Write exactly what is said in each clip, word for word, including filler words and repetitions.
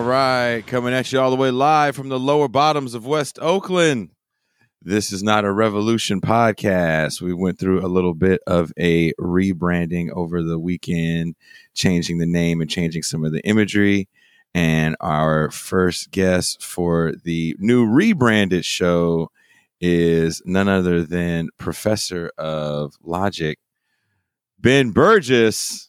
All right, coming at you all the way live from the lower bottoms of West Oakland. This is not a Revolution podcast. We went through a little bit of a rebranding over the weekend, changing the name and changing some of the imagery. And our first guest for the new rebranded show is none other than Professor of Logic, Ben Burgess.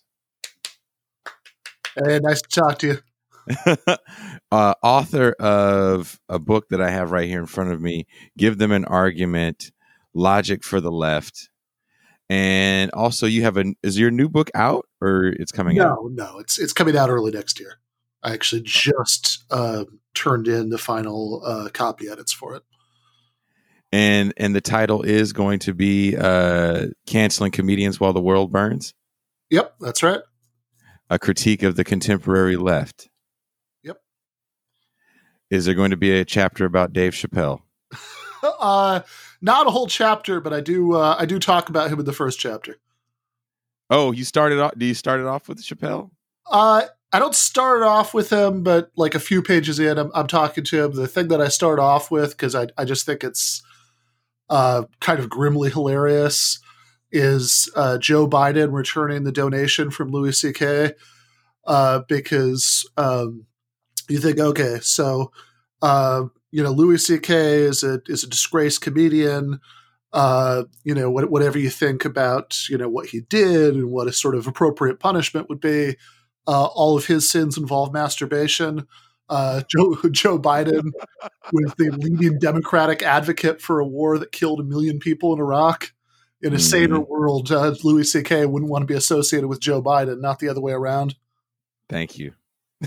Hey, nice to talk to you. uh, author of a book that I have right here in front of me, Give Them an Argument, Logic for the Left. And also you have a, is your new book out or it's coming no, out? No, no, it's it's coming out early next year. I actually just uh, turned in the final uh, copy edits for it. And and the title is going to be uh, Canceling Comedians While the World Burns? Yep, that's right. A critique of the contemporary left. Yep. Is there going to be a chapter about Dave Chappelle? uh, not a whole chapter, but I do uh, I do talk about him in the first chapter. Oh, you started off. Do you start it off with Chappelle? Uh, I don't start off with him, but like a few pages in, I'm, I'm talking to him. The thing that I start off with, because I I just think it's uh, kind of grimly hilarious, is uh, Joe Biden returning the donation from Louis C K uh, because um, you think, okay, so uh, you know Louis C K is a is a disgraced comedian. Uh, you know what, whatever you think about you know what he did and what a sort of appropriate punishment would be. Uh, all of his sins involve masturbation. Uh, Joe Joe Biden was the leading Democratic advocate for a war that killed a million people in Iraq. In a saner mm-hmm. world, uh, Louis C K wouldn't want to be associated with Joe Biden, not the other way around. Thank you.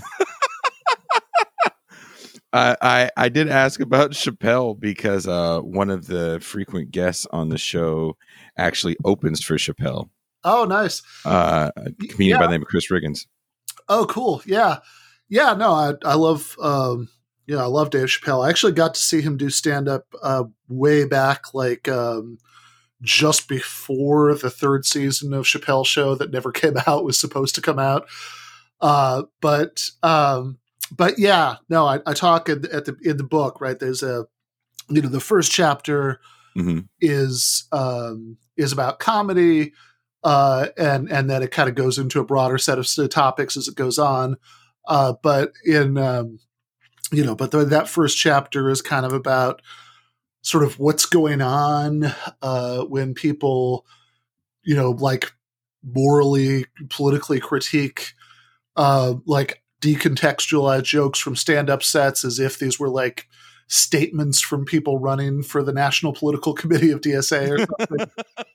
I, I I did ask about Chappelle because uh, one of the frequent guests on the show actually opens for Chappelle. Oh, nice. Uh, a comedian yeah. by the name of Chris Riggins. Oh, cool. Yeah. Yeah, no, I, I love, um, yeah, I love Dave Chappelle. I actually got to see him do stand-up uh, way back, like, um, just before the third season of Chappelle Show that never came out was supposed to come out. Uh, but, um, but yeah, no, I, I talk at the, at the, in the book, right. There's a, you know, the first chapter mm-hmm. is, um, is about comedy. Uh, and, and then it kind of goes into a broader set of topics as it goes on. Uh, but in, um, you know, but the, that first chapter is kind of about sort of what's going on uh, when people, you know, like morally, politically critique, uh, like decontextualize jokes from stand-up sets as if these were like statements from people running for the National Political Committee of D S A or something.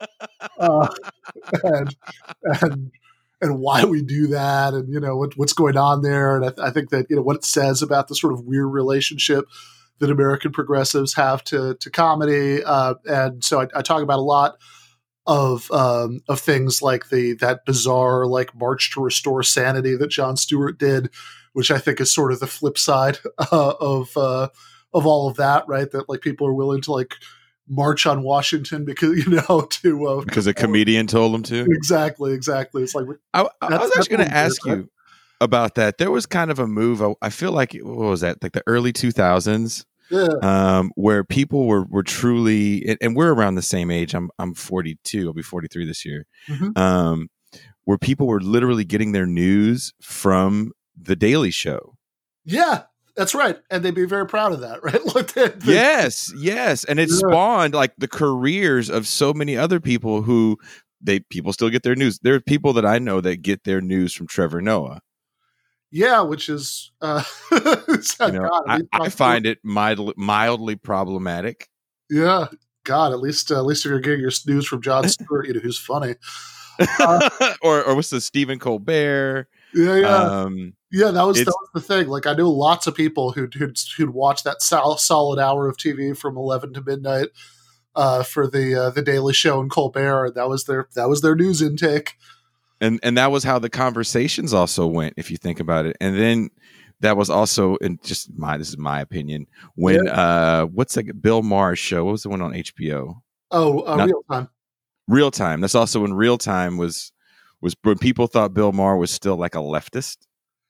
uh, and, and, and why we do that and, you know, what, what's going on there. And I, th- I think that, you know, what it says about the sort of weird relationship that American progressives have to to comedy, uh, and so I, I talk about a lot of um, of things like the that bizarre like March to Restore Sanity that Jon Stewart did, which I think is sort of the flip side uh, of uh, of all of that, right? That like people are willing to like march on Washington because you know to uh, because a comedian told them to. Exactly, exactly. It's like I, I was actually going to ask you about that. There was kind of a move. I, I feel like what was that? Like the early two thousands. Yeah. Um, where people were, were truly, and we're around the same age. I'm I'm forty-two. I'll be forty-three this year. Mm-hmm. Um, where people were literally getting their news from the Daily Show. Yeah, that's right, and they'd be very proud of that, right? Like they, they, yes, yes, and it yeah. spawned like the careers of so many other people who they people still get their news. There are people that I know that get their news from Trevor Noah. Yeah, which is, uh, you know, God, I, I find it mildly, mildly problematic. Yeah, God, at least uh, at least if you're getting your news from Jon Stewart, you know, who's funny, uh, or or what's the Stephen Colbert? Yeah, yeah, um, yeah. That was that was the thing. Like, I knew lots of people who'd who'd, who'd watch that sol- solid hour of T V from eleven to midnight uh, for the uh, the Daily Show and Colbert. That was their that was their news intake. And and that was how the conversations also went, if you think about it. And then that was also, and just my this is my opinion, when yeah. uh, what's like Bill Maher's show? What was the one on H B O? Oh, uh, Real Time. Real Time. That's also when Real Time was was when people thought Bill Maher was still like a leftist.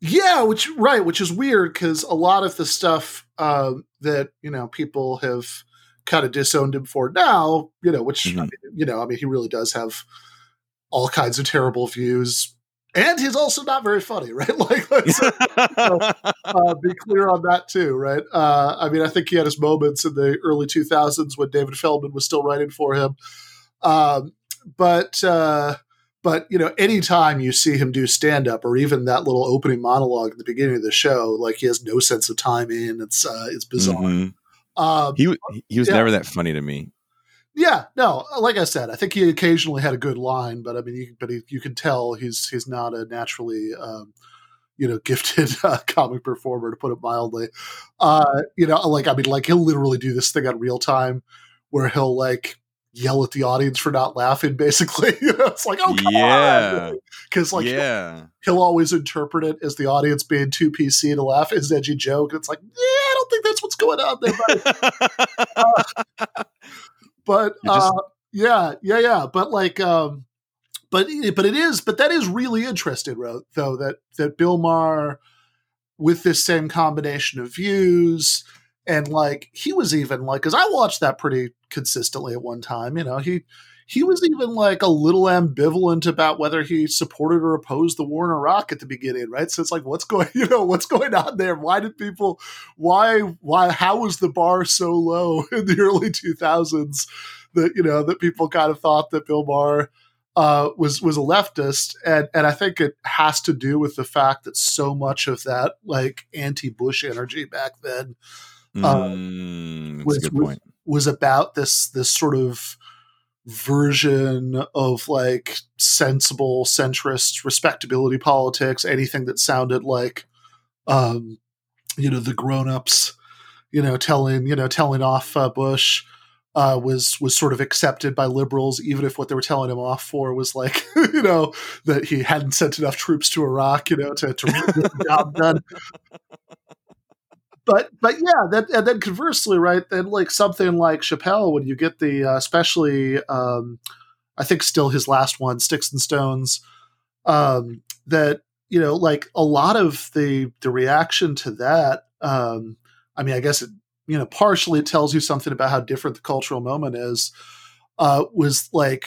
Yeah, which right, which is weird because a lot of the stuff uh, that you know people have kind of disowned him for now, you know, which Mm-hmm. I mean, you know, I mean, he really does have all kinds of terrible views, and he's also not very funny, right? Like, let's uh, uh, be clear on that too, right? Uh, I mean, I think he had his moments in the early two thousands when David Feldman was still writing for him, um, but. Uh, But, you know, anytime you see him do stand-up or even that little opening monologue at the beginning of the show, like he has no sense of timing. It's uh, it's bizarre. Mm-hmm. Um, he he was yeah. never that funny to me. Yeah, no, like I said, I think he occasionally had a good line, but I mean, you, but he, you can tell he's he's not a naturally, um, you know, gifted uh, comic performer, to put it mildly. Uh, you know, like, I mean, like he'll literally do this thing on real time where he'll like, yell at the audience for not laughing, basically. You know, it's like, oh, come yeah. on. Because, like, yeah. he'll, he'll always interpret it as the audience being too P C to laugh at his edgy joke. And it's like, yeah, I don't think that's what's going on there, buddy. uh, but, just- uh, yeah, yeah, yeah. But, like, um, but, but it is, but that is really interesting, though, that, that Bill Maher, with this same combination of views, and like he was even like, because I watched that pretty consistently at one time, you know, he he was even like a little ambivalent about whether he supported or opposed the war in Iraq at the beginning, right? So it's like, what's going, you know, what's going on there? Why did people, why, why, how was the bar so low in the early two thousands that, you know, that people kind of thought that Bill Maher uh, was was a leftist, and and I think it has to do with the fact that so much of that like anti-Bush energy back then. Mm, that's was, a good was, point. was about this this sort of version of like sensible centrist respectability politics, anything that sounded like um you know the grown-ups you know telling you know telling off uh, Bush uh was was sort of accepted by liberals, even if what they were telling him off for was like you know that he hadn't sent enough troops to Iraq you know to, to get the job done. But but yeah, that, and then conversely, right? Then like something like Chappelle, when you get the uh, especially, um, I think still his last one, Sticks and Stones, um, that you know, like a lot of the the reaction to that. Um, I mean, I guess it you know partially it tells you something about how different the cultural moment is. Uh, was like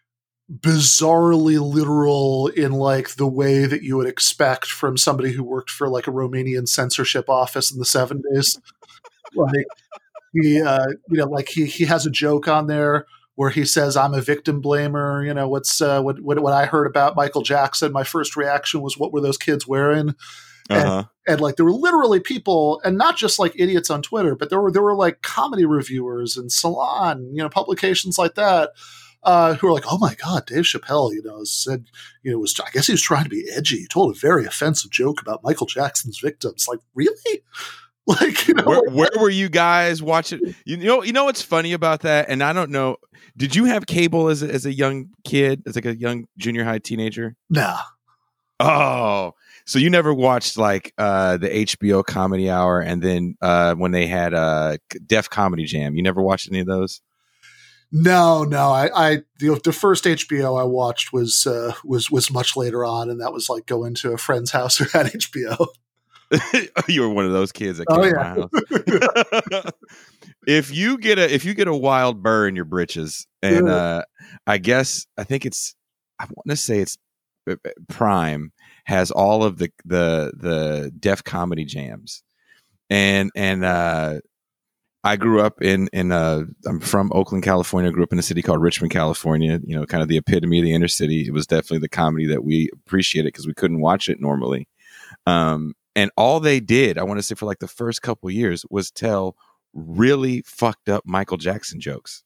bizarrely literal in like the way that you would expect from somebody who worked for like a Romanian censorship office in the seventies. Like he, uh, you know, like he he has a joke on there where he says, "I'm a victim blamer." You know, what's uh, what what what I heard about Michael Jackson? My first reaction was, "What were those kids wearing?" Uh-huh. And, and like there were literally people, and not just like idiots on Twitter, but there were there were like comedy reviewers and Salon, you know, publications like that. Uh, who are like, oh my God, Dave Chappelle, you know, said, you know, was I guess he was trying to be edgy. He told a very offensive joke about Michael Jackson's victims. Like, really? Like, you know, where, like, where were you guys watching? You know, you know what's funny about that? And I don't know. Did you have cable as a, as a young kid, as like a young junior high teenager? Nah. Oh, so you never watched like uh, the H B O Comedy Hour, and then uh, when they had uh, Def Comedy Jam, you never watched any of those? No, no. I, I the, the first H B O I watched was uh, was was much later on, and that was like going to a friend's house who had H B O. You were one of those kids that came Oh, to yeah. my house. If you get a if you get a wild burr in your britches, and Yeah. uh, I guess I think it's I want to say it's Prime has all of the the the Def Comedy Jams, and and uh, I grew up in in uh I'm from Oakland, California. I grew up in a city called Richmond, California. You know, kind of the epitome of the inner city. It was definitely the comedy that we appreciated because we couldn't watch it normally. Um, and all they did, I want to say, for like the first couple years, was tell really fucked up Michael Jackson jokes,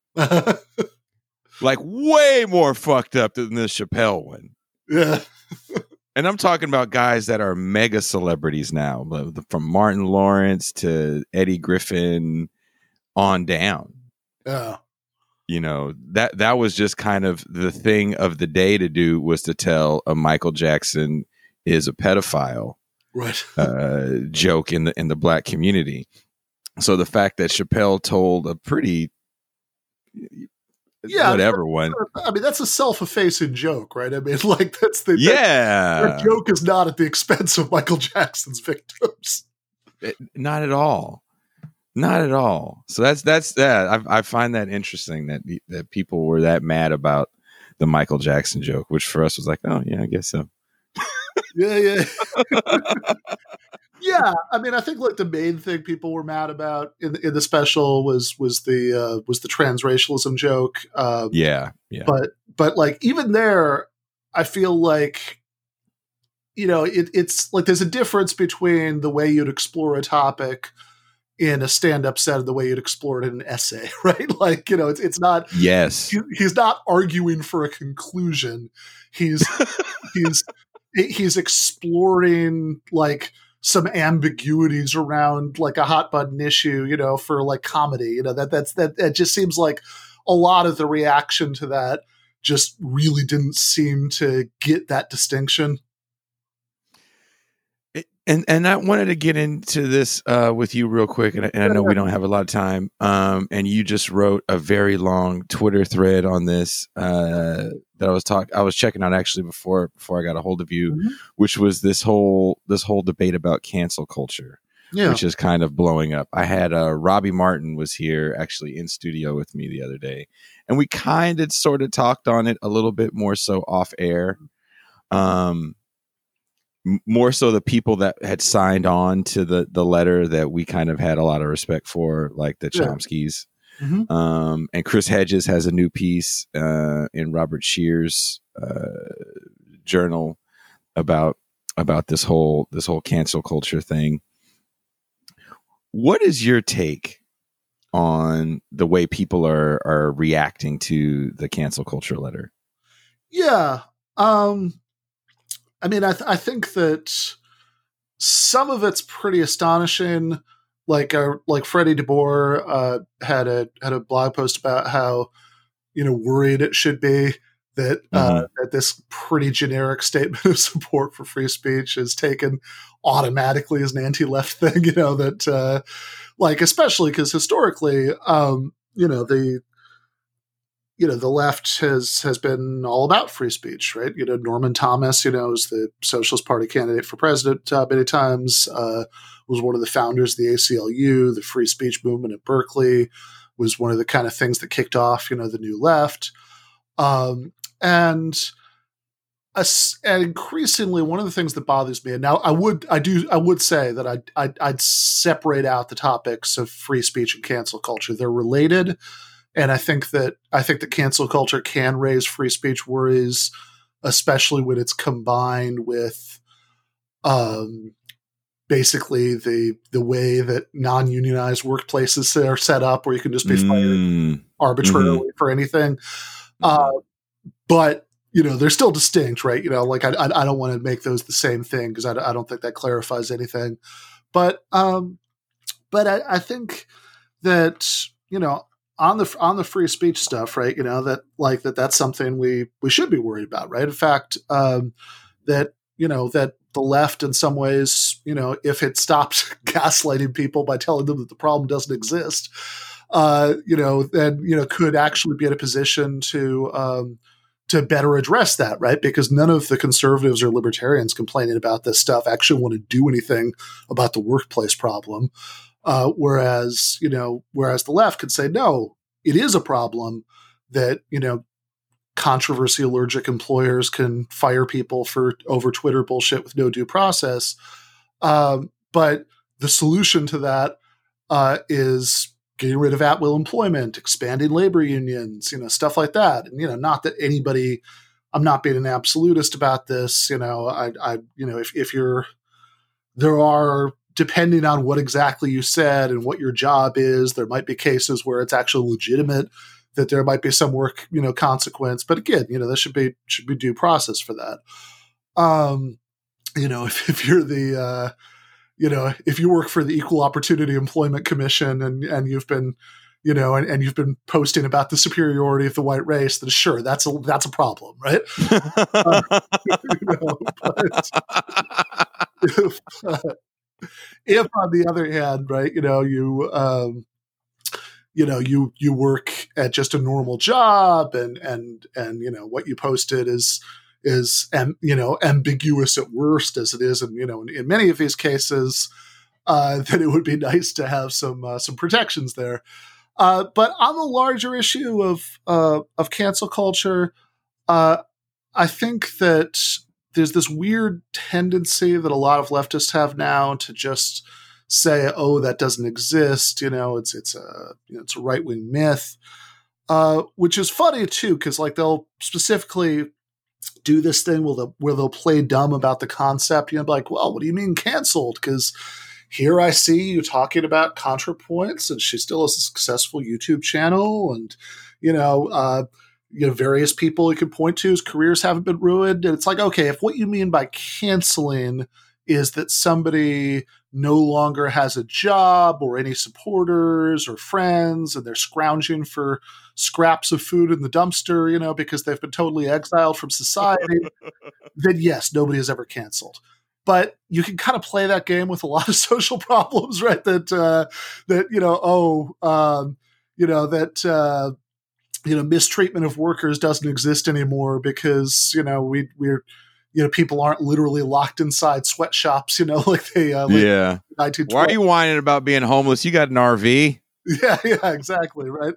like way more fucked up than the Chappelle one. Yeah. And I'm talking about guys that are mega celebrities now, from Martin Lawrence to Eddie Griffin on down. Yeah. You know, that that was just kind of the thing of the day to do, was to tell a Michael Jackson is a pedophile Right. uh, joke in the in the black community. So the fact that Chappelle told a pretty Yeah, whatever one. I mean, that's a self-effacing joke, right? I mean, like that's the yeah. That, that joke is not at the expense of Michael Jackson's victims. It, not at all. Not at all. So that's that's that. I, I find that interesting that that people were that mad about the Michael Jackson joke, which for us was like, oh yeah, I guess so. yeah, yeah, yeah. I mean, I think like the main thing people were mad about in in the special was was the uh, was the transracialism joke. Um, yeah, yeah. But but like even there, I feel like you know it, it's like there's a difference between the way you'd explore a topic in a stand-up set and the way you'd explore it in an essay, right? Like, you know, it's it's not. Yes, he, he's not arguing for a conclusion. He's he's he's exploring like some ambiguities around like a hot button issue, you know, for like comedy. You know, that that's that. It just seems like a lot of the reaction to that just really didn't seem to get that distinction. And and I wanted to get into this uh, with you real quick, and, and I know we don't have a lot of time. Um, and you just wrote a very long Twitter thread on this uh, that I was talk I was checking out actually before before I got a hold of you, mm-hmm. which was this whole this whole debate about cancel culture, yeah. which is kind of blowing up. I had uh, Robbie Martin was here actually in studio with me the other day, and we kind of sort of talked on it a little bit more so off air. Um, more so the people that had signed on to the, the letter that we kind of had a lot of respect for, like the Chomskys. Yeah. Mm-hmm. Um, and Chris Hedges has a new piece uh, in Robert Shear's uh, journal about about this whole this whole cancel culture thing. What is your take on the way people are are reacting to the cancel culture letter? Yeah. Um I mean, I, th- I think that some of it's pretty astonishing. Like, uh, like Freddie DeBoer uh, had a had a blog post about how you know worried it should be that uh, mm-hmm. that this pretty generic statement of support for free speech is taken automatically as an anti-left thing. You know that, uh, like, especially because historically, um, you know the. You know, the left has has been all about free speech, right? You know, Norman Thomas, you know, is the Socialist Party candidate for president uh, many times, uh, was one of the founders of the A C L U, the free speech movement at Berkeley, was one of the kind of things that kicked off, you know, the new left. Um, and, a, and increasingly, one of the things that bothers me, and now I would, I do, I would say that I'd, I'd, I'd separate out the topics of free speech and cancel culture. They're related. And I think that I think that cancel culture can raise free speech worries, especially when it's combined with, um, basically the the way that non-unionized workplaces are set up, where you can just be fired mm. arbitrarily mm-hmm. for anything. Mm-hmm. Uh, but you know, they're still distinct, right? You know, like I I, I don't want to make those the same thing because I, I don't think that clarifies anything. But um, but I, I think that you know. On the on the free speech stuff, right? You know that like that that's something we we should be worried about, right? In fact, um, that you know that the left, in some ways, you know, if it stopped gaslighting people by telling them that the problem doesn't exist, uh, you know, then you know could actually be in a position to um, to better address that, right? Because none of the conservatives or libertarians complaining about this stuff actually want to do anything about the workplace problem. Uh, whereas, you know, whereas the left could say, no, it is a problem that, you know, controversy allergic employers can fire people for over Twitter bullshit with no due process. Um, but the solution to that uh, is getting rid of at-will employment, expanding labor unions, you know, stuff like that. And, you know, not that anybody, I'm not being an absolutist about this, you know, I, I you know, if, if you're, there are, depending on what exactly you said and what your job is, there might be cases where it's actually legitimate that there might be some work, you know, consequence. But again, you know, there should be should be due process for that. Um, you know, if, if you're the, uh, you know, if you work for the Equal Opportunity Employment Commission and and you've been, you know, and, and you've been posting about the superiority of the white race, then sure, that's a that's a problem, right? uh, you know, but, if, uh, If, on the other hand, right, you know, you, um, you know, you you work at just a normal job, and and and you know what you posted is is um, you know ambiguous at worst as it is, and you know in, in many of these cases, uh, that it would be nice to have some uh, some protections there. Uh, but on the larger issue of uh, of cancel culture, uh, I think that there's this weird tendency that a lot of leftists have now to just say, "Oh, that doesn't exist." You know, it's it's a you know, it's a right wing myth, uh, which is funny too, because like they'll specifically do this thing where they'll, where they'll play dumb about the concept. You know, like, well, what do you mean canceled? Because here I see you talking about ContraPoints, and she still has a successful YouTube channel, and you know, uh, you know, various people you can point to whose careers haven't been ruined. And it's like, okay, if what you mean by canceling is that somebody no longer has a job or any supporters or friends, and they're scrounging for scraps of food in the dumpster, you know, because they've been totally exiled from society, then yes, nobody has ever canceled. But you can kind of play that game with a lot of social problems, right? That, uh, that, you know, oh, um, you know, that, uh, you know, mistreatment of workers doesn't exist anymore because, you know, we, we're, you know, people aren't literally locked inside sweatshops, you know, like they, uh, like yeah. Why are you whining about being homeless? You got an R V. Yeah, yeah, exactly. Right.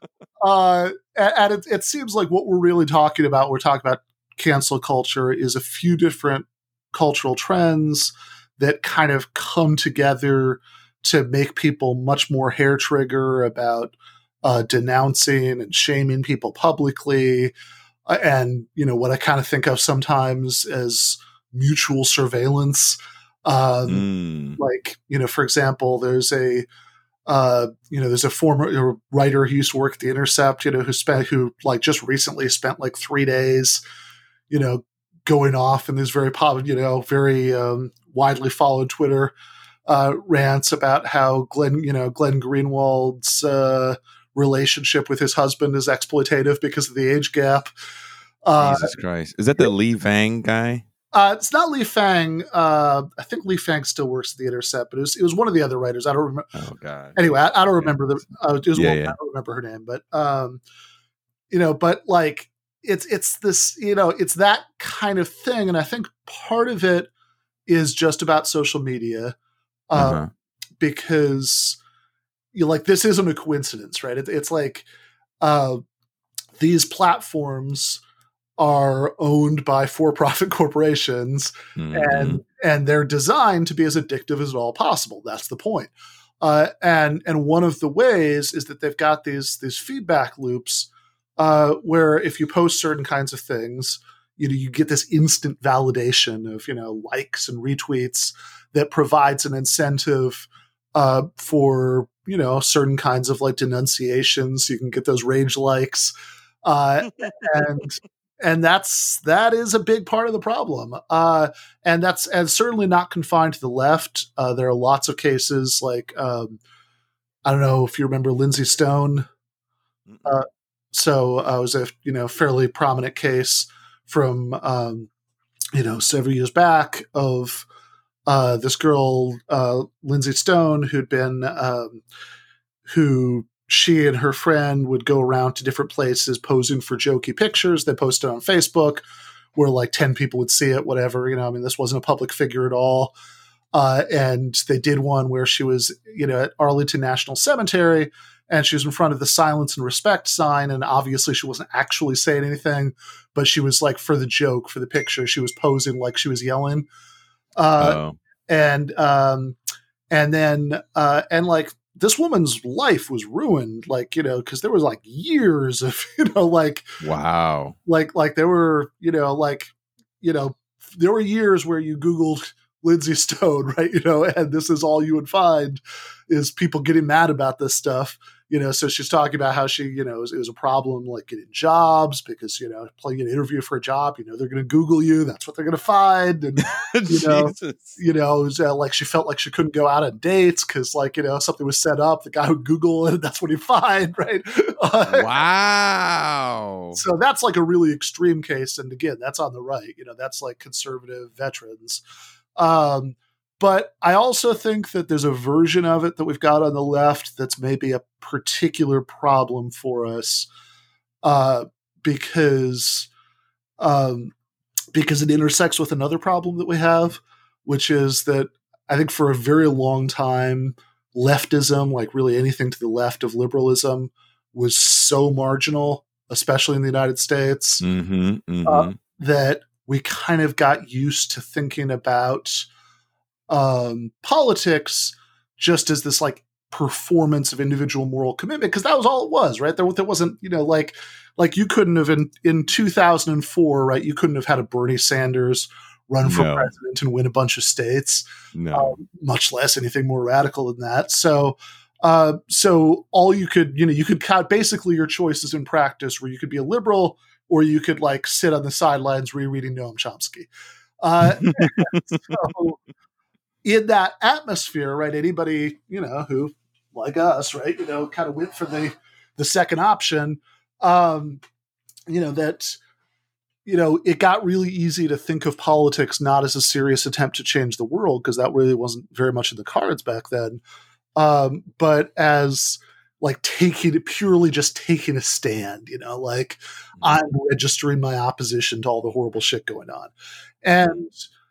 uh, and and it, it seems like what we're really talking about, we're talking about cancel culture, is a few different cultural trends that kind of come together to make people much more hair trigger about uh, denouncing and shaming people publicly. Uh, and, you know, what I kind of think of sometimes as mutual surveillance. Um, mm. Like, you know, for example, there's a, uh, you know, there's a former writer who used to work at The Intercept, you know, who spent, who like just recently spent like three days, you know, going off in these very popular, you know, very um, widely followed Twitter uh, rants about how Glenn, you know, Glenn Greenwald's uh, relationship with his husband is exploitative because of the age gap. Uh, Jesus Christ. Is that the Lee Fang guy? Uh, it's not Lee Fang. Uh, I think Lee Fang still works at The Intercept, but it was, it was one of the other writers. I don't remember. Oh, God. Anyway, I, I don't remember the, uh, it was yeah, one, yeah. I don't remember her name, but, um, you know, but like, it's, it's this, you know, it's that kind of thing. And I think part of it is just about social media, uh, Uh-huh. because you like, this isn't a coincidence, right? It, it's like, uh, these platforms are owned by for-profit corporations, mm-hmm. and and they're designed to be as addictive as at all possible. That's the point. Uh, and and one of the ways is that they've got these these feedback loops uh, where if you post certain kinds of things, you know, you get this instant validation of, you know, likes and retweets that provides an incentive uh, for, you know, certain kinds of like denunciations. You can get those rage likes, uh, and And that's that is a big part of the problem, uh, and that's and certainly not confined to the left. Uh, there are lots of cases like um, I don't know if you remember Lindsay Stone. Uh, so uh, it was a you know fairly prominent case from um, you know several years back of uh, this girl uh, Lindsay Stone who'd been um, who. She and her friend would go around to different places posing for jokey pictures. They posted on Facebook where like ten people would see it, whatever. You know, I mean, this wasn't a public figure at all. Uh, and they did one where she was, you know, at Arlington National Cemetery, and she was in front of the silence and respect sign. And obviously she wasn't actually saying anything, but she was like, for the joke, for the picture, she was posing like she was yelling. Uh, oh. And, um, and then, uh, and like, this woman's life was ruined, like, you know, because there was like years of, you know, like, wow, like, like there were, you know, like, you know, there were years where you Googled Lindsay Stone, right? You know, and this is all you would find is people getting mad about this stuff, you know. So she's talking about how she, you know, it was, it was a problem like getting jobs because, you know, playing an interview for a job, you know, they're going to Google you. That's what they're going to find. And, you know, you know, it was uh, like she felt like she couldn't go out on dates because, like, you know, something was set up. The guy would Google it. That's what he'd find. Right. Wow. So that's like a really extreme case. And again, that's on the right, you know, that's like conservative veterans. Um, but I also think that there's a version of it that we've got on the left that's maybe a particular problem for us, uh, because um, because it intersects with another problem that we have, which is that I think for a very long time, leftism, like really anything to the left of liberalism, was so marginal, especially in the United States, mm-hmm, mm-hmm. Uh, that we kind of got used to thinking about um, politics just as this like performance of individual moral commitment, because that was all it was, right? There, there wasn't, you know, like like you couldn't have in, in two thousand four, right? You couldn't have had a Bernie Sanders run for No. president and win a bunch of states, No. um, much less anything more radical than that. So, uh, so all you could, you know, you could count basically your choices in practice, where you could be a liberal or you could like sit on the sidelines rereading Noam Chomsky. Uh, so in that atmosphere, right, anybody, you know, who like us, right, you know, kind of went for the the second option, um, you know, that, you know, it got really easy to think of politics not as a serious attempt to change the world, because that really wasn't very much in the cards back then, um, but as like taking it purely just taking a stand, you know, like I'm registering my opposition to all the horrible shit going on. And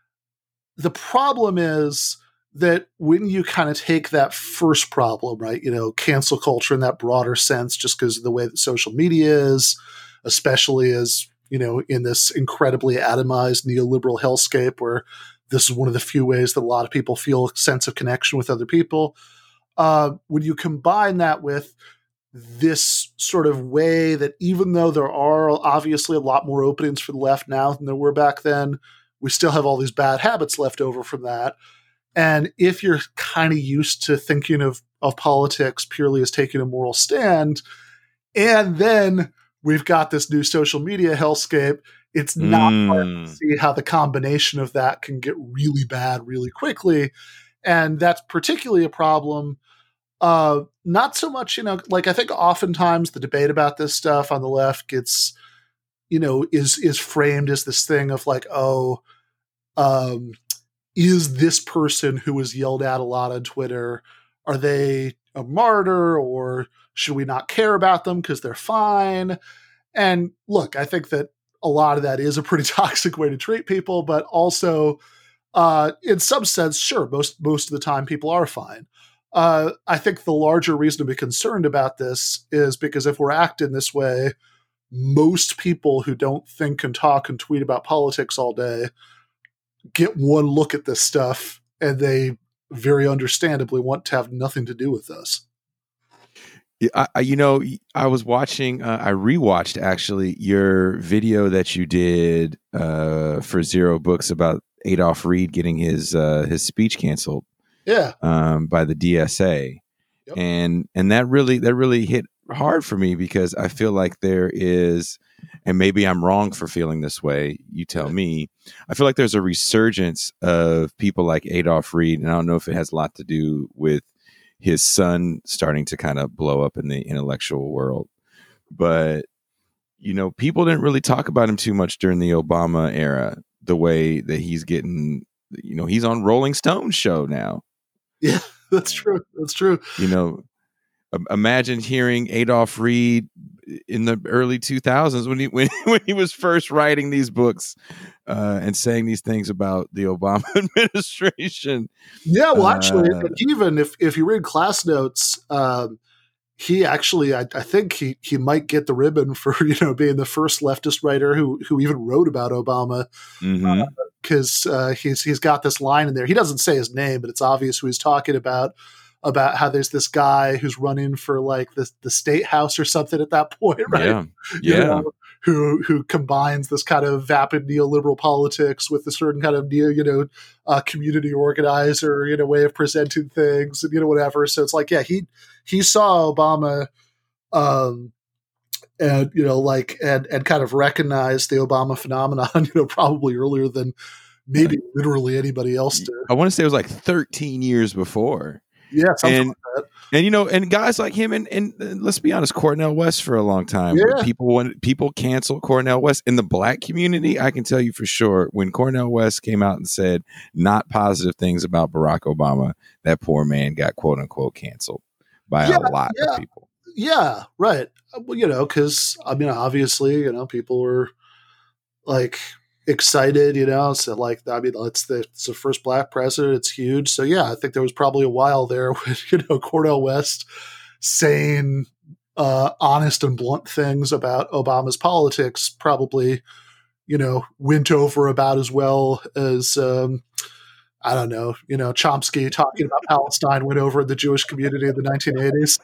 the problem is that when you kind of take that first problem, right, you know, cancel culture in that broader sense, just because of the way that social media is, especially as, you know, in this incredibly atomized neoliberal hellscape where this is one of the few ways that a lot of people feel a sense of connection with other people. Uh, when you combine that with this sort of way that even though there are obviously a lot more openings for the left now than there were back then, we still have all these bad habits left over from that. And if you're kind of used to thinking of, of politics purely as taking a moral stand, and then we've got this new social media hellscape, it's not Mm. hard to see how the combination of that can get really bad really quickly. And that's particularly a problem. Uh, not so much, you know, like I think oftentimes the debate about this stuff on the left gets, you know, is is framed as this thing of like, oh, um, is this person who was yelled at a lot on Twitter, are they a martyr, or should we not care about them because they're fine? And look, I think that a lot of that is a pretty toxic way to treat people, but also uh, in some sense, sure, most most of the time people are fine. Uh, I think the larger reason to be concerned about this is because if we're acting this way, most people who don't think and talk and tweet about politics all day get one look at this stuff and they very understandably want to have nothing to do with us. I, I, you know, I was watching, uh, I rewatched actually your video that you did uh, for Zero Books about Adolph Reed getting his uh, his speech canceled. Yeah, um, by the D S A, yep. and and that really that really hit hard for me, because I feel like there is, and maybe I'm wrong for feeling this way, you tell me, I feel like there's a resurgence of people like Adolph Reed, and I don't know if it has a lot to do with his son starting to kind of blow up in the intellectual world, but you know, people didn't really talk about him too much during the Obama era, the way that he's getting, you know, he's on Rolling Stone's show now. Yeah, that's true. That's true. You know, imagine hearing Adolph Reed in the early two thousands when he when, when he was first writing these books uh, and saying these things about the Obama administration. Yeah, well, actually, Uh, even if if you read Class Notes, um, he actually, I, I think he he might get the ribbon for, you know, being the first leftist writer who who even wrote about Obama. mhm. Uh, because uh, he's he's got this line in there. He doesn't say his name, but it's obvious who he's talking about, about how there's this guy who's running for like the, the state house or something at that point, right? Yeah, You yeah. know, who who combines this kind of vapid neoliberal politics with a certain kind of neo, you know, uh, community organizer, you know, way of presenting things and, you know, whatever. So it's like, yeah, he he saw Obama, um, and, you know, like, and, and kind of recognized the Obama phenomenon, you know, probably earlier than maybe literally anybody else did. I want to say it was like thirteen years before. Yeah, something And like that. and you know, and guys like him, and, and and let's be honest, Cornel West for a long time. Yeah. People want people cancel Cornel West in the black community. I can tell you for sure, when Cornel West came out and said not positive things about Barack Obama, that poor man got quote unquote canceled by Yeah, a lot yeah. of people. Yeah, right. Well, you know, because I mean, obviously, you know, people were like excited, you know. So, like, I mean, it's the it's the first black president. It's huge. So, yeah, I think there was probably a while there with you know Cornel West saying uh, honest and blunt things about Obama's politics. Probably, you know, went over about as well as. Um, I don't know, you know, Chomsky talking about Palestine went over in the Jewish community in the nineteen eighties.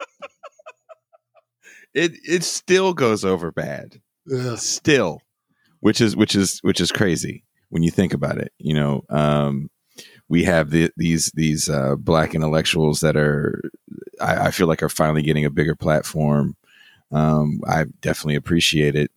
It it still goes over bad. Yeah. Still, which is which is which is crazy when you think about it. You know, um, we have the, these these uh, black intellectuals that are, I, I feel like, are finally getting a bigger platform. Um, I definitely appreciate it,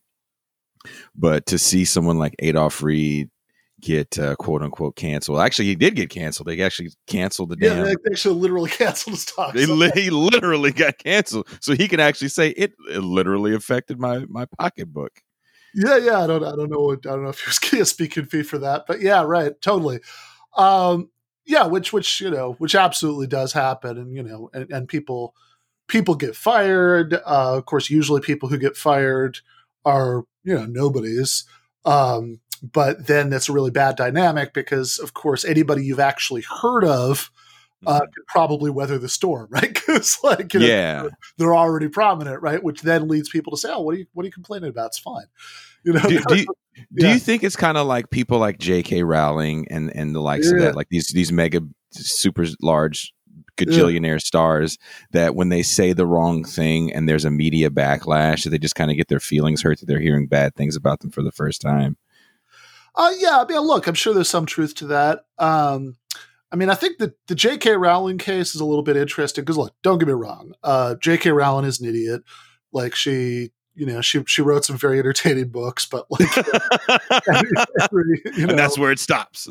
but to see someone like Adolph Reed get uh, quote unquote canceled. Actually, he did get canceled. They actually canceled the Yeah, damn. they actually literally canceled his talk. They li- he literally got canceled, so he can actually say it, it literally affected my my pocketbook. Yeah, yeah. I don't, I don't know. What, I don't know if he was getting a speaking fee for that, but yeah, right, totally. Um, yeah, which, which you know, which absolutely does happen, and you know, and, and people, people get fired. Uh, of course, usually people who get fired are you know nobodies. Um, but then that's a really bad dynamic because, of course, anybody you've actually heard of uh, Mhm. could probably weather the storm, right? Because, like, you know, Yeah. they're, they're already prominent, right? Which then leads people to say, "Oh, what are you, what are you complaining about? It's fine." You know, Do, do, you, do Yeah. you think it's kind of like people like J K. Rowling and, and the likes of Yeah. that, like these these mega super large gajillionaire stars, that when they say the wrong thing and there's a media backlash, that they just kind of get their feelings hurt that they're hearing bad things about them for the first time? Uh, yeah, I mean, look, I'm sure there's some truth to that. Um, I mean, I think that the J K. Rowling case is a little bit interesting because, look, don't get me wrong. Uh, J K. Rowling is an idiot. Like, she, you know, she she wrote some very entertaining books, but like, every, every, you know, And that's where it stops.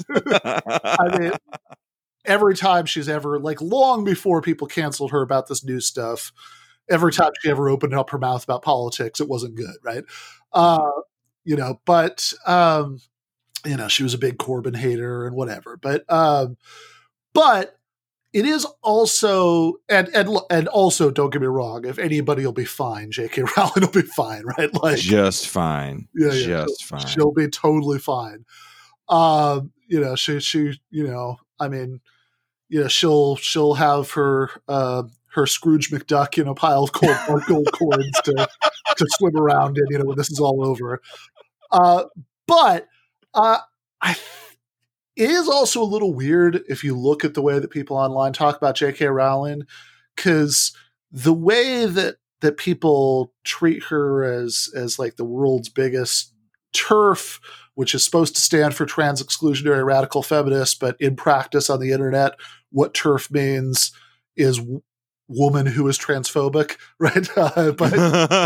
I mean, every time she's ever, like, long before people canceled her about this new stuff, every time she ever opened up her mouth about politics, it wasn't good, right? Uh, you know, but. Um, You know, she was a big Corbyn hater and whatever, but um, but it is also and and and also don't get me wrong. If anybody will be fine, J K. Rowling will be fine, right? Like just fine, yeah, yeah, just she'll, fine. She'll be totally fine. Um, you know, she she you know, I mean, you know, she'll she'll have her uh, her Scrooge McDuck, you know, pile of gold gold coins to to swim around in, you know, when this is all over. Uh, but uh, I. It is also a little weird if you look at the way that people online talk about J K. Rowling, because the way that that people treat her as as like the world's biggest TERF, which is supposed to stand for trans exclusionary radical feminist, but in practice on the internet, what TERF means is w- woman who is transphobic, right? Uh, but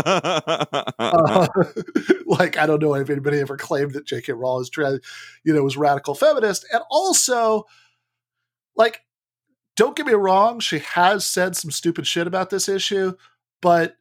uh, like, I don't know if anybody ever claimed that J K. Rowling is trans, you know, was radical feminist. And also, like, don't get me wrong, she has said some stupid shit about this issue, but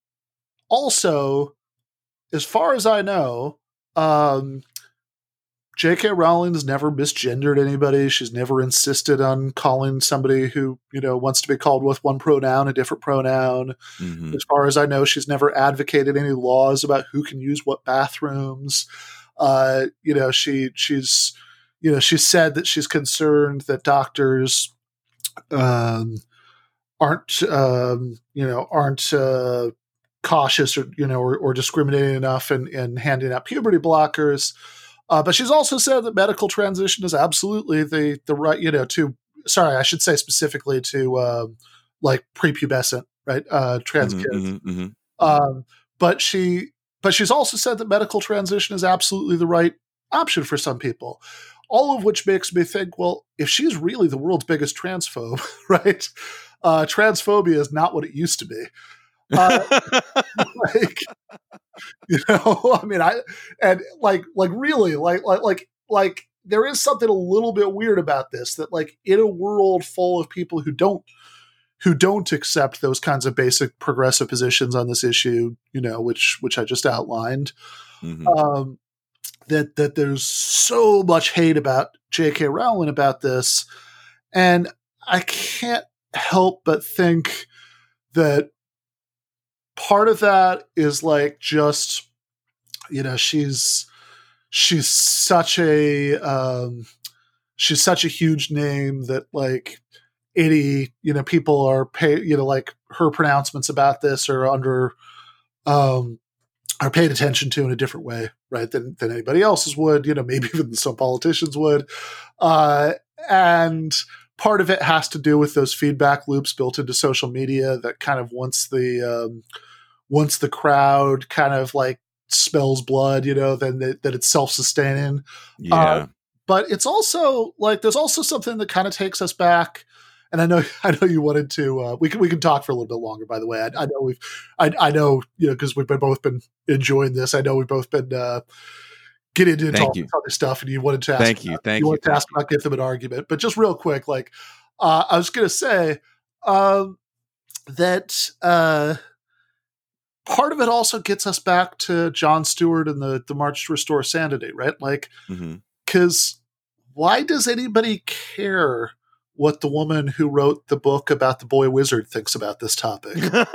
also, as far as I know, um, J K. Rowling's never misgendered anybody. She's never insisted on calling somebody who, you know, wants to be called with one pronoun a different pronoun. Mm-hmm. As far as I know, she's never advocated any laws about who can use what bathrooms. Uh, you know, she she's you know she said that she's concerned that doctors um, aren't um, you know aren't uh, cautious or you know or, or discriminating enough in, in handing out puberty blockers. Uh, but she's also said that medical transition is absolutely the the right, you know, to, sorry, I should say specifically to uh, like prepubescent, right, uh, trans Mm-hmm, kids. mm-hmm, mm-hmm. Um, but she, but she's also said that medical transition is absolutely the right option for some people. All of which makes me think, well, if she's really the world's biggest transphobe, right? Uh, transphobia is not what it used to be. Uh, like, you know, I mean, I and like, like really, like, like, like, like, there is something a little bit weird about this, that like in a world full of people who don't who don't accept those kinds of basic progressive positions on this issue, you know, which which I just outlined, mm-hmm. um, that that there's so much hate about J K. Rowling about this, and I can't help but think that part of that is like just, you know, she's she's such a um, she's such a huge name that like eighty, you know, people are pay, you know, like her pronouncements about this are under, um, are paid attention to in a different way, right, than than anybody else's would, you know, maybe even some politicians would, uh, and part of it has to do with those feedback loops built into social media that kind of once the um, once the crowd kind of like smells blood, you know, then it, that it's self-sustaining. Yeah. Uh, but it's also like there's also something that kind of takes us back. And I know, I know you wanted to. Uh, we can we can talk for a little bit longer. By the way, I, I know we've, I, I know you know because we've been both been enjoying this. I know we've both been uh, getting into Thank all you. this other stuff, and you wanted to ask. Thank you, about, thank you. you. wanted to ask about Give Them an Argument, but just real quick, like uh, I was going to say um, that uh, part of it also gets us back to Jon Stewart and the the March to Restore Sanity, right? Like, because mm-hmm. why does anybody care what the woman who wrote the book about the boy wizard thinks about this topic?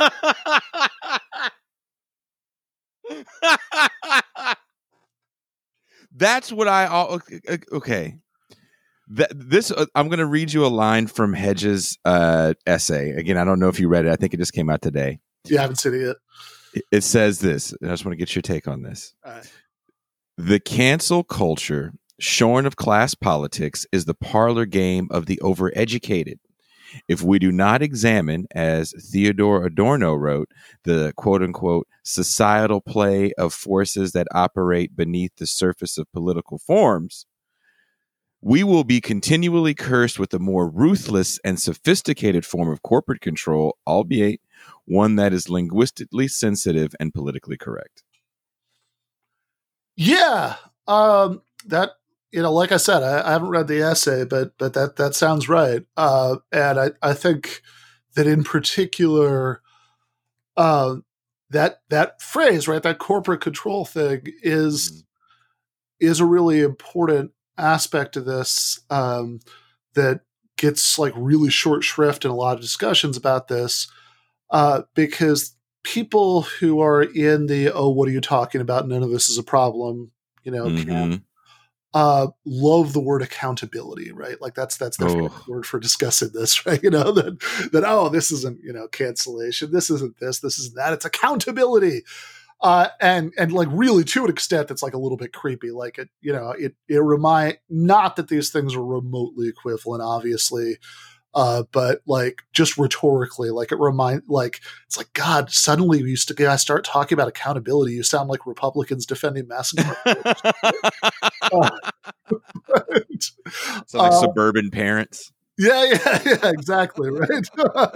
That's what I okay. That, this uh, I'm going to read you a line from Hedges' uh, essay. Again, I don't know if you read it. I think it just came out today. You haven't seen it yet. It, it says this. I just want to get your take on this. All right. The cancel culture, shorn of class politics, is the parlor game of the overeducated. If we do not examine, as Theodore Adorno wrote, the quote-unquote societal play of forces that operate beneath the surface of political forms, we will be continually cursed with a more ruthless and sophisticated form of corporate control, albeit one that is linguistically sensitive and politically correct. Yeah, um, that you know, like I said, I, I haven't read the essay, but but that that sounds right. Uh, and I, I think that in particular, uh, that that phrase, right, that corporate control thing is mm-hmm. is a really important aspect of this um, that gets like really short shrift in a lot of discussions about this, uh, because people who are in the oh, what are you talking about? None of this is a problem, you know. Mm-hmm. Can, Uh, love the word accountability, right? Like that's that's the oh. word for discussing this, right? You know, that that oh, this isn't, you know, cancellation, this isn't this, this isn't that. It's accountability, uh, and and like really to an extent that's like a little bit creepy. Like it, you know, it it remind not that these things are remotely equivalent, obviously. Uh, but like just rhetorically, like it remind, like it's like God. Suddenly, we used to guys start talking about accountability. You sound like Republicans defending mass incarceration. uh, but, so like uh, suburban parents. Yeah, yeah, yeah, exactly, right.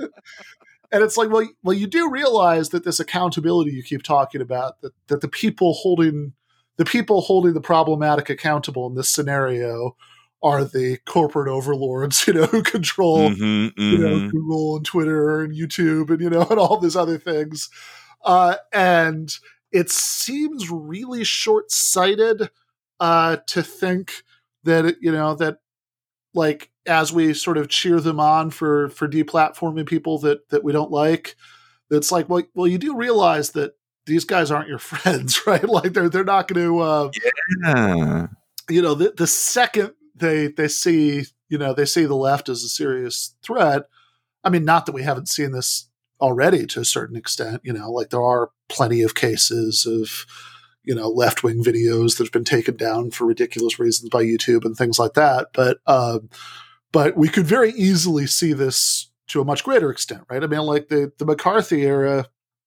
And it's like, well, well, you do realize that this accountability you keep talking about, that that the people holding the people holding the problematic accountable in this scenario are the corporate overlords, you know, who control, mm-hmm, mm-hmm. you know, Google and Twitter and YouTube and, you know, and all these other things. Uh, and it seems really short-sighted uh, to think that, you know, that like, as we sort of cheer them on for, for deplatforming people that, that we don't like, it's like, well, well, you do realize that these guys aren't your friends, right? Like they're, they're not going to, uh, yeah. you know, the, the second, They they see, you know, they see the left as a serious threat. I mean, not that we haven't seen this already to a certain extent, you know, like there are plenty of cases of, you know, left-wing videos that have been taken down for ridiculous reasons by YouTube and things like that. But, um, but we could very easily see this to a much greater extent, right? I mean, like the, the McCarthy era,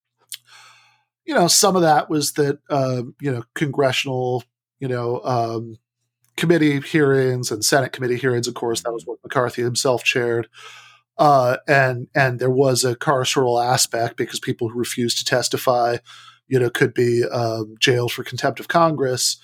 you know, some of that was that, uh, you know, congressional, you know, um, committee hearings and Senate committee hearings, of course, that was what McCarthy himself chaired. Uh, and and there was a carceral aspect because people who refused to testify, you know, could be um, jailed for contempt of Congress.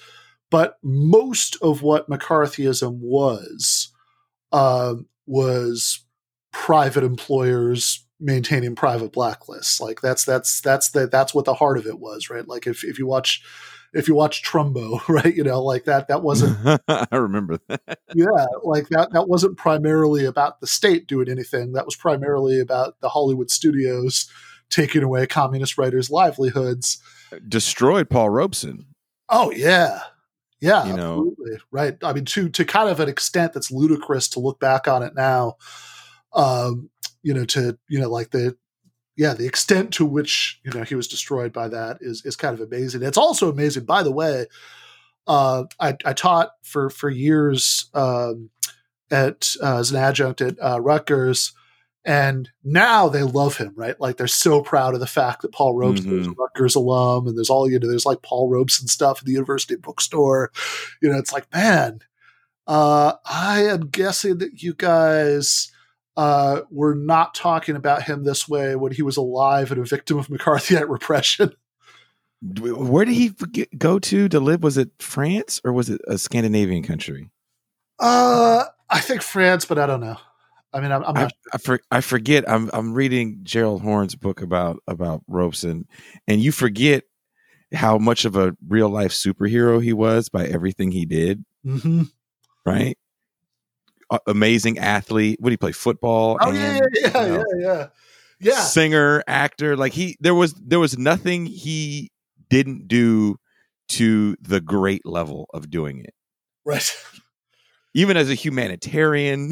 but most of what McCarthyism was uh, was private employers maintaining private blacklists. Like that's that's that's the that's what the heart of it was, right? Like if if you watch if you watch Trumbo, right, you know, like that that wasn't I remember that. yeah, like that that wasn't primarily about the state doing anything. That was primarily about the Hollywood studios taking away communist writers' livelihoods. Destroyed Paul Robeson. Oh yeah. Yeah, you know, absolutely. Right. I mean, to to kind of an extent that's ludicrous to look back on it now. Um, you know, to you know, like the yeah, the extent to which you know he was destroyed by that is is kind of amazing. It's also amazing, by the way. Uh, I, I taught for for years um, at uh, as an adjunct at uh, Rutgers, and now they love him, right? Like they're so proud of the fact that Paul Robeson mm-hmm. is a Rutgers alum, and there's all you know, there's like Paul Robeson stuff at the university bookstore. You know, it's like, man, uh, I am guessing that you guys uh, were not talking about him this way when he was alive and a victim of McCarthyite repression. Where did he go to to live? Was it France or was it a Scandinavian country? Uh, I think France, but I don't know. I mean, I'm, I'm not. I, I, for, I forget. I'm I'm reading Gerald Horne's book about about Robeson, and you forget how much of a real life superhero he was by everything he did. Mm-hmm. Right? A- amazing athlete. What did he play? Football. Oh and, yeah, yeah, yeah, you know, yeah, yeah, yeah. Singer, actor. Like he, there was there was nothing he didn't do to the great level of doing it. Right. Even as a humanitarian.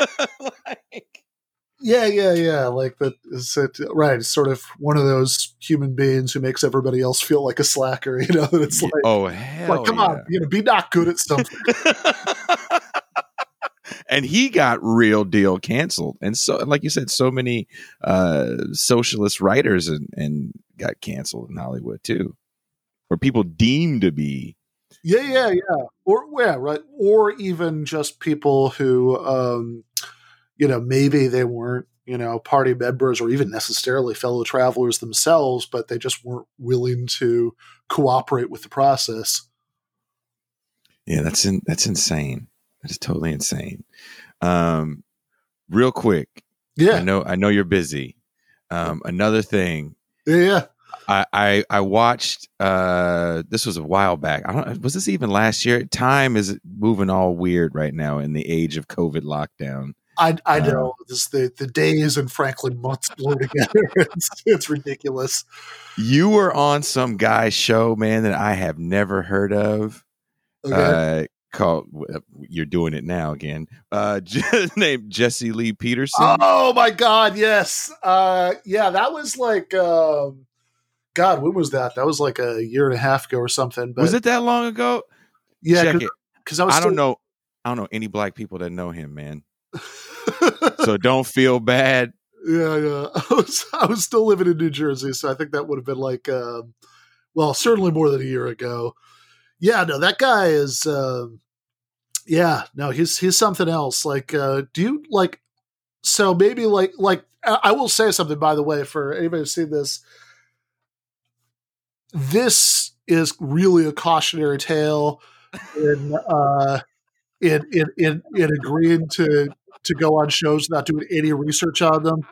like, yeah, yeah, yeah. Like that is it, right. It's sort of one of those human beings who makes everybody else feel like a slacker, you know, it's like, oh, hell like, come yeah. on, you know, be not good at something. And he got real deal canceled. And so, like you said, so many uh, socialist writers and, and got canceled in Hollywood too, or people deemed to be. Yeah, yeah, yeah. Or yeah, right. Or even just people who, um, you know, maybe they weren't, you know, party members or even necessarily fellow travelers themselves, but they just weren't willing to cooperate with the process. Yeah, that's in, that's insane. That is totally insane. Um, real quick. Yeah. I know, I know you're busy. Um, another thing. Yeah, yeah. I, I, I watched, uh, this was a while back. I don't, was this even last year? Time is moving all weird right now in the age of COVID lockdown. I, I know um, this, the, the days and Franklin months blur together. It's, it's ridiculous. You were on some guy's show, man, that I have never heard of. Okay. Uh, called, you're doing it now again. Uh, named Jesse Lee Peterson. Oh my God. Yes. Uh, yeah, that was like, um, God, when was that? That was like a year and a half ago or something. But was it that long ago? Yeah, check it. Because I was. I still- don't know. I don't know any black people that know him, man. So don't feel bad. Yeah, yeah. I was I was still living in New Jersey, so I think that would have been like, um, well, certainly more than a year ago. Yeah, no, that guy is. Um, yeah, no, he's he's something else. Like, uh, do you like? So maybe like like I will say something, by the way, for anybody who's seen this. This is really a cautionary tale in uh, in, in in in agreeing to to go on shows without doing any research on them.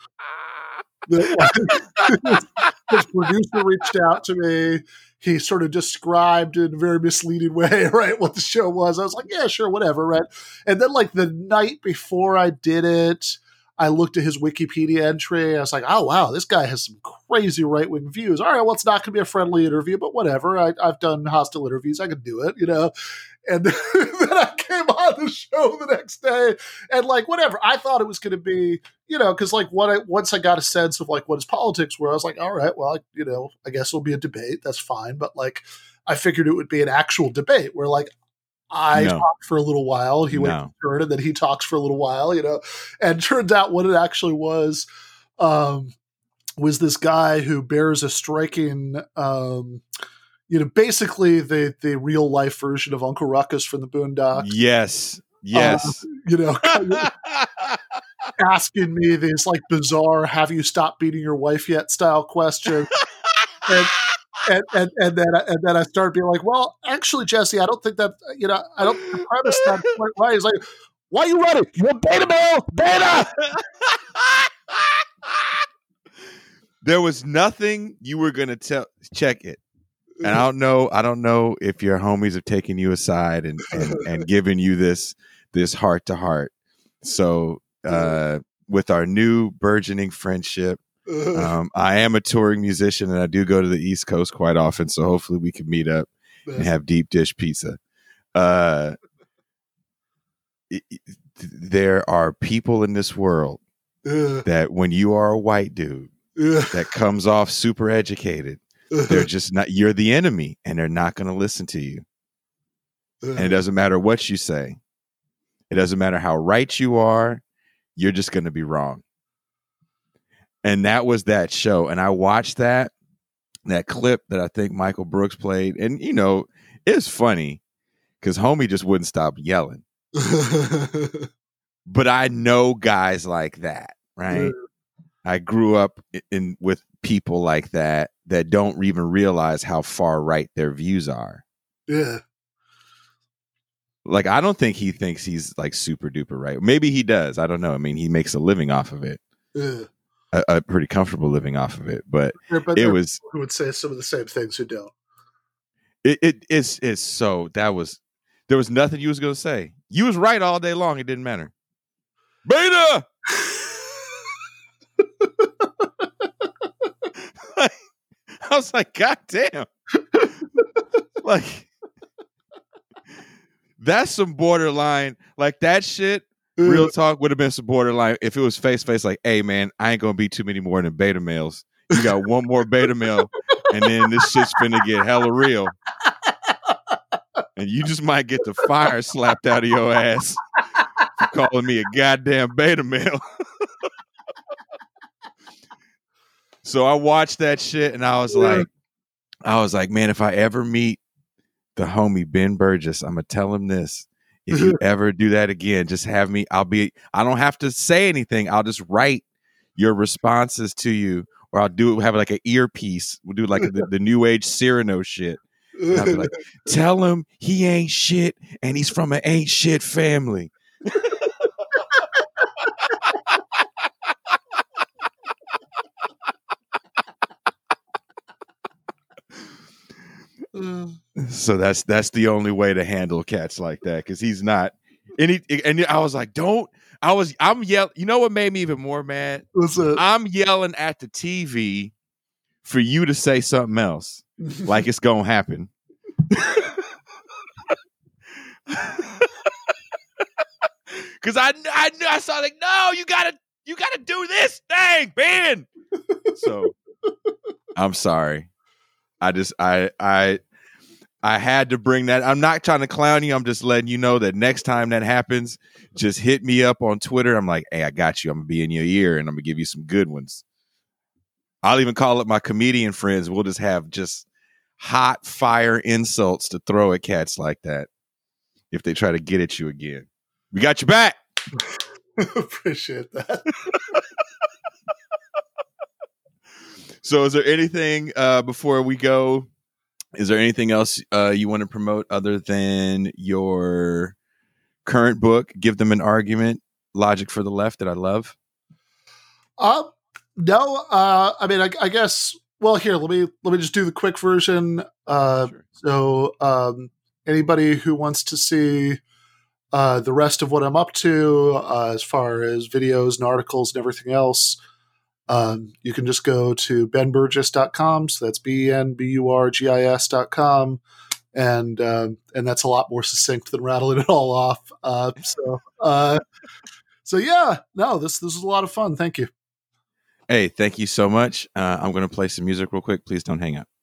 The, his producer reached out to me. He sort of described in a very misleading way, right, what the show was. I was like, yeah, sure, whatever, right? And then like the night before I did it, I looked at his Wikipedia entry. I was like, oh, wow, this guy has some crazy right-wing views. All right, well, it's not going to be a friendly interview, but whatever. I, I've done hostile interviews. I can do it, you know? And then I came on the show the next day and like, whatever. I thought it was going to be, you know, because like what I, once I got a sense of like what his politics were, I was like, all right, well, I, you know, I guess it'll be a debate. That's fine. But like, I figured it would be an actual debate where like, I no. talked for a little while. He went no. turn, and then he talks for a little while, you know. And turns out what it actually was um, was this guy who bears a striking, um, you know, basically the the real life version of Uncle Ruckus from the Boondocks. Yes, yes. Uh, you know, kind of asking me these like bizarre "Have you stopped beating your wife yet?" style questions. And, and, and and then I- and then I started being like, well, actually, Jesse, I don't think that you know, I don't think the premise that quite right. He's like, why are you running? You're a beta male, beta. There was nothing you were gonna tell. Check it. And I don't know. I don't know if your homies have taken you aside and and, and given you this this heart to heart. So uh, with our new burgeoning friendship, um, I am a touring musician and I do go to the East Coast quite often. So hopefully we can meet up and have deep dish pizza. Uh, it, it, there are people in this world that when you are a white dude that comes off super educated, they're just not, you're the enemy and they're not going to listen to you. And it doesn't matter what you say. It doesn't matter how right you are. You're just going to be wrong. And that was that show. And I watched that, that clip that I think Michael Brooks played. And, you know, it's funny because homie just wouldn't stop yelling. But I know guys like that, right? I grew up in with people like that that don't even realize how far right their views are. Yeah. Like, I don't think he thinks he's like super duper right. Maybe he does. I don't know. I mean, he makes a living off of it. Yeah. A, a pretty comfortable living off of it. But, yeah, but it was who would say some of the same things who don't. It it is it's so that was there was nothing you was gonna say. You was right all day long. It didn't matter. Beta. Like, I was like, God damn. Like, that's some borderline. Like, that shit, real talk, would have been some borderline if it was face face. Like, hey man, I ain't gonna be too many more than beta males. You got one more beta male, and then this shit's finna get hella real. And you just might get the fire slapped out of your ass for calling me a goddamn beta male. So I watched that shit and I was yeah. like, I was like, man, if I ever meet the homie Ben Burgess, I'm gonna tell him this. If you ever do that again, just have me, I'll be, I don't have to say anything. I'll just write your responses to you, or I'll do it, have like an earpiece. We'll do like the, the new age Cyrano shit. And I'll be like, tell him he ain't shit and he's from an ain't shit family. So that's that's the only way to handle cats like that, because he's not. And he, and I was like, don't. I was I'm yelling. You know what made me even more mad? What's that? I'm yelling at the T V for you to say something else, like it's gonna happen. Because I I knew I saw like, no, you gotta you gotta do this thing, Ben. So I'm sorry. I just I I I had to bring that. I'm not trying to clown you. I'm just letting you know that next time that happens, just hit me up on Twitter. I'm like, hey, I got you. I'm gonna be in your ear and I'm gonna give you some good ones. I'll even call up my comedian friends. We'll just have just hot fire insults to throw at cats like that if they try to get at you again. We got you back. Appreciate that. So is there anything uh, before we go? Is there anything else uh, you want to promote other than your current book, Give Them an Argument, Logic for the Left, that I love? Um, no, uh, I mean, I, I guess, well, here, let me, let me just do the quick version. Uh, sure. So um, anybody who wants to see uh, the rest of what I'm up to uh, as far as videos and articles and everything else, Um, you can just go to ben burgis dot com. So that's B E N B U R G I S dot com. And, um, and that's a lot more succinct than rattling it all off. Uh, so, uh, so yeah, no, this, this is a lot of fun. Thank you. Hey, thank you so much. Uh, I'm going to play some music real quick. Please don't hang up.